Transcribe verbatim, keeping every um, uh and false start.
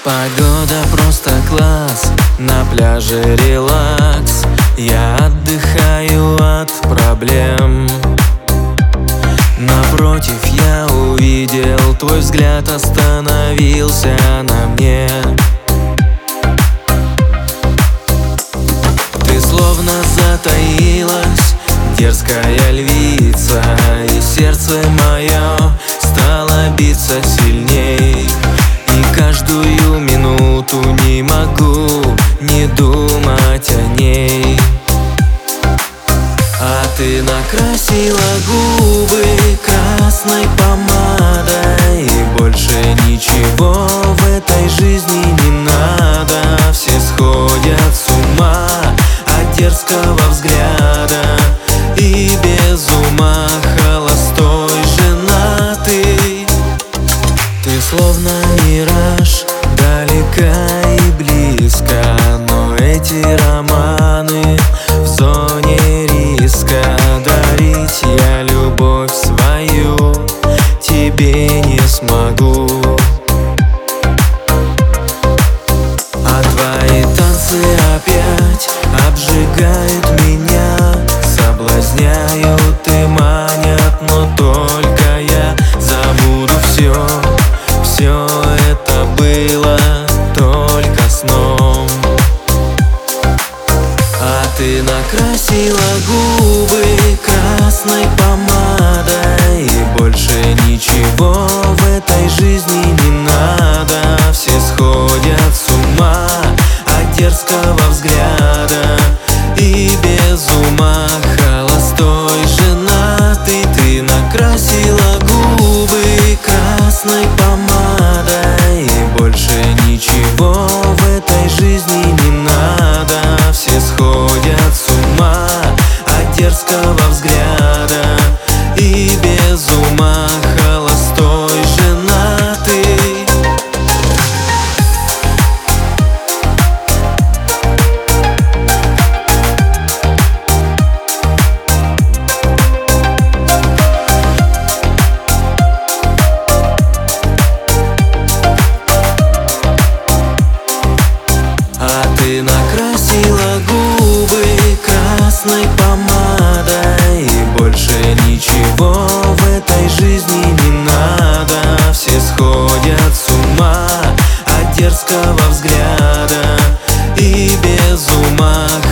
Погода просто класс, на пляже релакс. Я отдыхаю от проблем. Напротив я увидел, твой взгляд остановился на мне. Ты словно затаилась, дерзкая львица, и сердце мое стало биться сильней. И каждую минуту не могу не думать о ней. А ты накрасила губы красной помадой, и больше ничего в этой жизни не надо. Все сходят с ума от дерзкого взгляда, и без ума холостой женатый. Ты словно мираж, далека и близко, но эти романы в зоне риска. Дарить я любовь свою тебе не смогу. А твои танцы опять обжигают меня, соблазняют и манят, но только я забуду все. Все это было только сном. А ты накрасила губы красной помадой, и больше ничего в этой жизни не надо. Все сходят с ума от дерзкого взгляда, и без ума холостой женатый. Ты накрасила губы красной помадой, и больше ничего в этой жизни не надо. Все сходят с ума от дерзкого взгляда, и без ума холостой женатый. А ты накрасила губы красной помадой, и больше ничего в этой жизни не надо. Все сходят с ума от дерзкого взгляда, и без ума